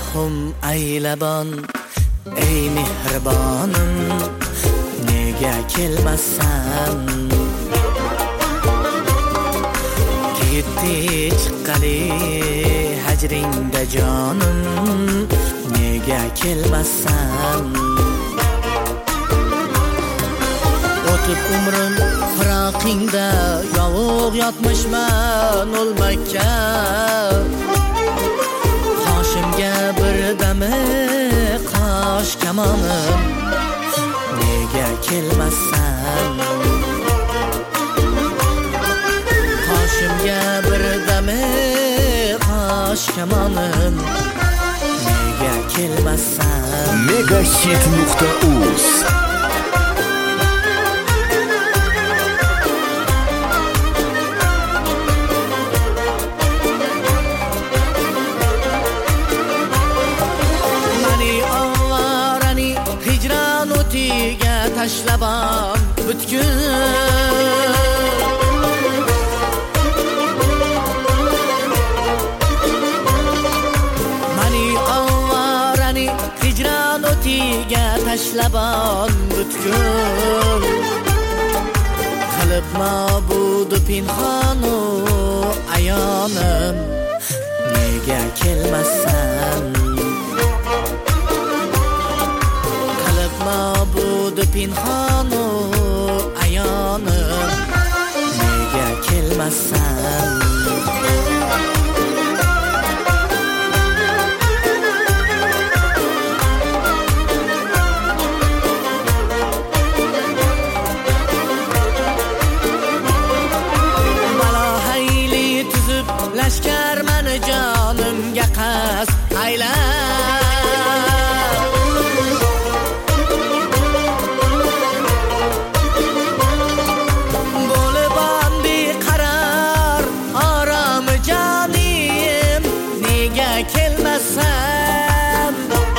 gunohim aylabon, ey mehribonim, nega kelmassan? Ketdi chiqqali hajringda jonim, nega kelmassan? O'tib umrim firoqingda, yovuq yotmishman o'lmakka. Qoshimga birdami qosh kamonim, nega kelmassan? Qoshimga birdami qosh kamonim, nega kelmassan? Megahit.uz tashlabam butkul, mani ovarani hijron o'tiga tashlabam butkul. Qilib ma'budu pinhonu ayonim, nega kelmassan? Ma'budu pinhonu ayonim, nega kelmassan? Balo hayli tuzib lashkar mani jonimga qasd aylab, kelmasam.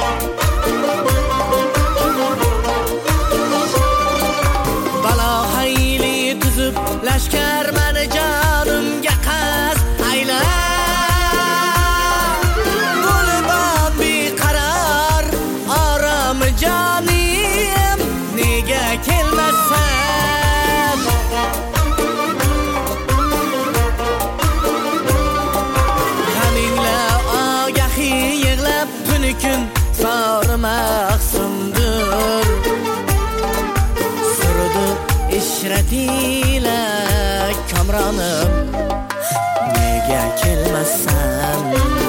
Balo hayli tuzib lashkar mani jonimga qasd aylab, bo'libam beqaror orom jonim, nega kelmasam? Kun sormaqsındır, surudu işretiyle kamranım, nega kelmassan?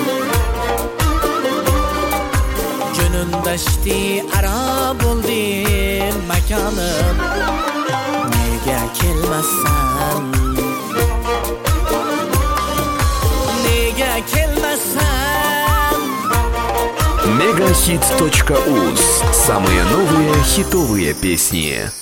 Günündaşti ara buldi makanım, nega kelmassan? Nega kelmassan? Megahit.uz. Самые новые хитовые песни.